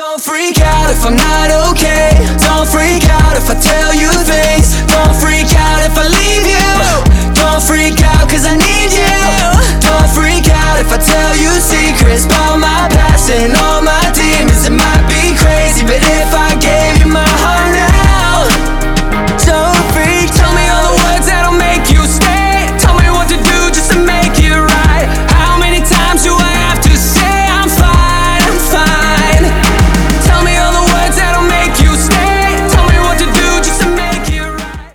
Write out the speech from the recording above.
Don't freak out if I'm not okay. Don't freak out if I tell you things. Don't freak out if I leave you. Don't freak out cause I need you. Don't freak out if I tell you secrets about my past and